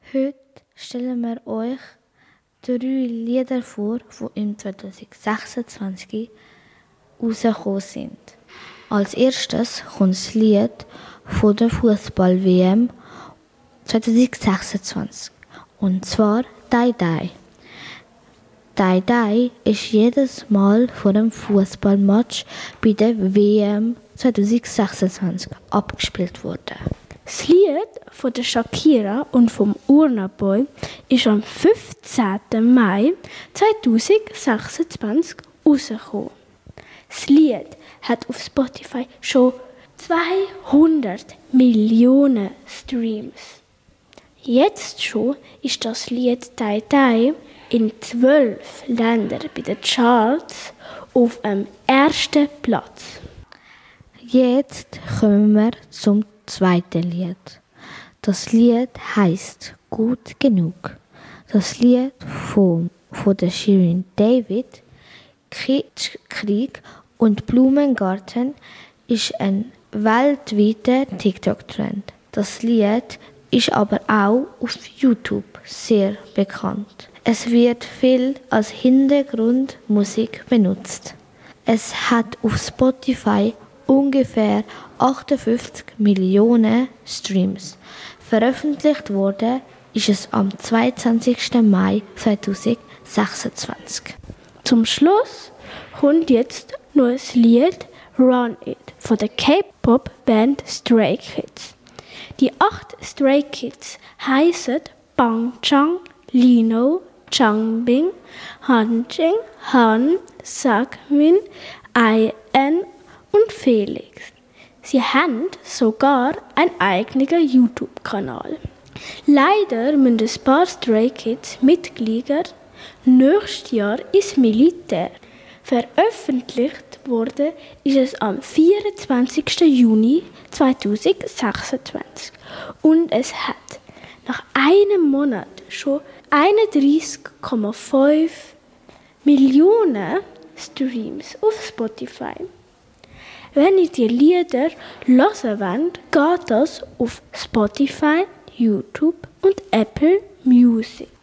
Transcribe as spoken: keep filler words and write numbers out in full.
Heute stellen wir euch drei Lieder vor, die im zwanzig sechsundzwanzig rausgekommen sind. Als erstes kommt das Lied von der Fußball-W M zwanzig sechsundzwanzig, und zwar «Dai Dai». «Dai Dai» ist jedes Mal vor dem Fußballmatch bei der W M zwanzig sechsundzwanzig abgespielt worden. Das Lied von der Shakira und vom Burna Boy ist am fünfzehnten Mai zweitausendsechsundzwanzig rausgekommen. Das Lied hat auf Spotify schon zweihundert Millionen Streams. Jetzt schon ist das Lied «Dai Dai» in zwölf Ländern bei den Charts auf dem ersten Platz. Jetzt kommen wir zum zweiten Lied. Das Lied heisst «Gut genug». Das Lied von, von der Shirin David, «Krieg und Blumengarten», ist ein weltweiter TikTok-Trend. Das Lied ist aber auch auf YouTube sehr bekannt. Es wird viel als Hintergrundmusik benutzt. Es hat auf Spotify ungefähr achtundfünfzig Millionen Streams. Veröffentlicht wurde ist es am zweiundzwanzigsten Mai zweitausendsechsundzwanzig. Zum Schluss kommt jetzt noch ein Lied «Run It» von der K-Pop-Band Stray Kids. Die acht Stray Kids heißen Bangchan, Lino, Changbin, Hanjin, Han, Sakmin, I N und Felix. Sie haben sogar einen eigenen YouTube-Kanal. Leider müssen ein paar Stray Kids Mitglieder nächstes Jahr ins Militär. Veröffentlicht wurde ist es am vierundzwanzigsten Juni zweitausendsechsundzwanzig und es hat nach einem Monat schon einunddreißig Komma fünf Millionen Streams auf Spotify. Wenn ihr die Lieder hören wollt, geht das auf Spotify, YouTube und Apple Music.